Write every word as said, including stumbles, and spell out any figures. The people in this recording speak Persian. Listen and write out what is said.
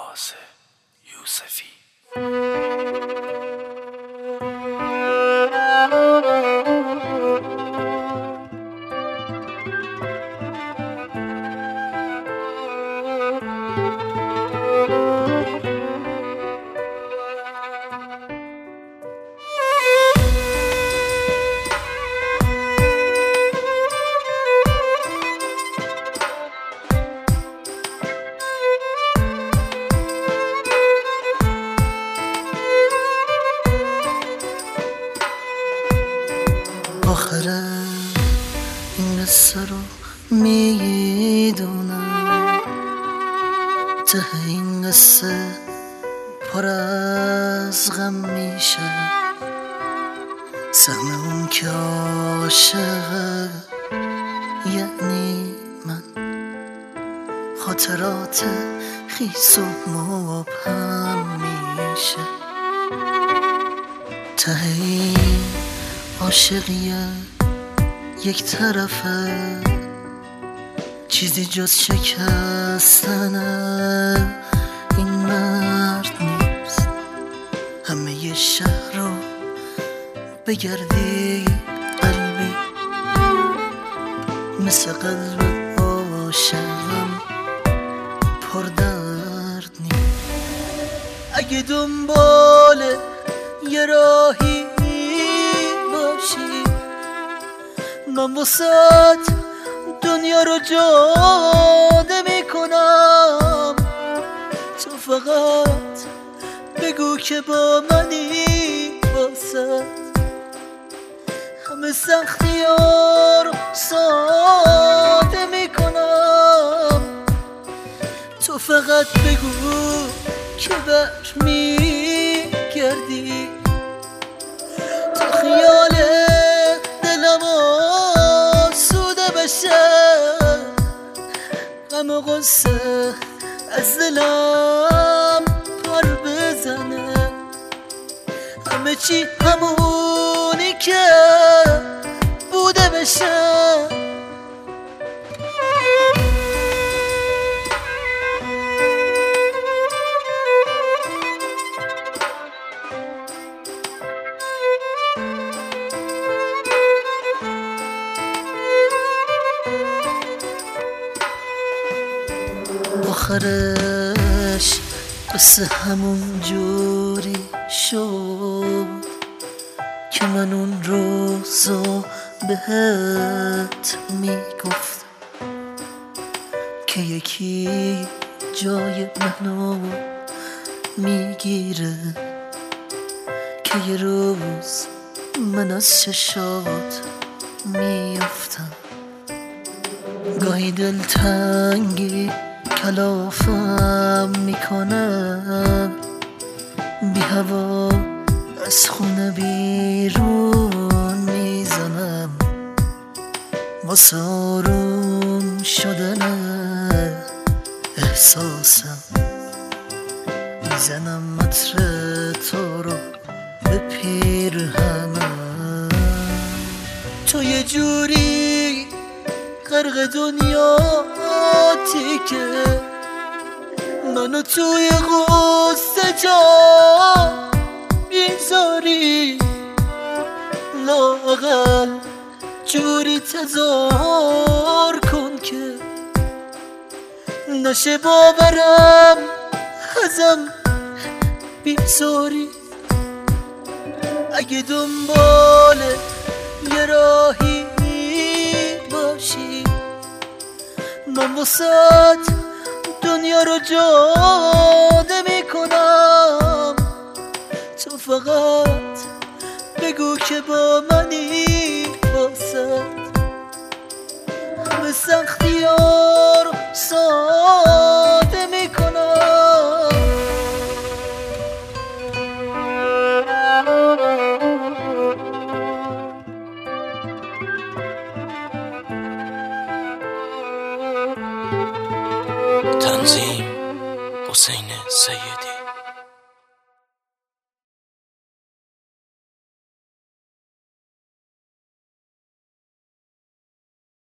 عباس یوسفی. آخره این قصه رو میدونم، ته این قصه پر از غم میشه. سهم اون که عاشقه یعنی من، خاطرات خیس و مبهم میشه. ته این عاشقیه یک طرفه، چیزی جز شکستنه این مرد نیست. همه ی شهر رو بگردی قلبی، مثل قلب عاشقم پر درد نیست. اگه دنبال یه راهی من واسات دنیا رو جاده میکنم، تو فقط بگو که با منی. واسات همه سختی ها رو ساده میکنم، تو فقط بگو که بر میگردی. تو خیال دلم آسوده بشه، غم و غصه از دلم پر بزنه، همه چی همونی که بوده بشه. آخرش قصه همون جوری شد که من اون روزو بهت میگفتم که یکی جای منو میگیره، که یه روز من از چشات میافتم. گاهی دلتنگی کلافم میکنم، بی هوا از خونه بیرون میزنم، واسه آروم شدن احساسم میزنم عطر تو رو به پیرهنم. تو یه جوری غرق دنیاتی که منو توی غصه جا بیزاری، لااقل جوری تظاهر کن که نشه باورم ازم بیزاری. اگه دنبال یه راهی باشی، من واسات دنیا رو جاده میکنم، تو فقط بگو که با منی. واسات همه سختی ها رو ساده میکنم. تنظیم حسین سیدی.